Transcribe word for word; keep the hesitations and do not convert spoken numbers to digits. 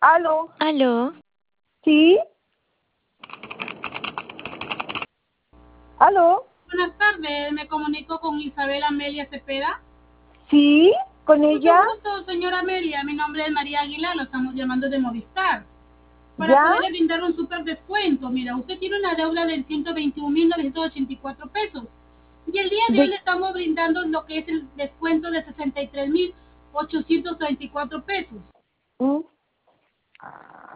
¿Aló? ¿Aló? ¿Sí? ¿Aló? Buenas tardes, me comunico con Isabel Amelia Cepeda. ¿Sí? ¿Con Mucho ella? gusto, señora Amelia. Mi nombre es María Aguilar, lo estamos llamando de Movistar. Para ¿Ya? poderle brindar un súper descuento. Mira, usted tiene una deuda de ciento veintiún mil novecientos ochenta y cuatro pesos. Y el día de hoy ¿De le estamos brindando lo que es el descuento de sesenta y tres mil ochocientos treinta y cuatro pesos. mm,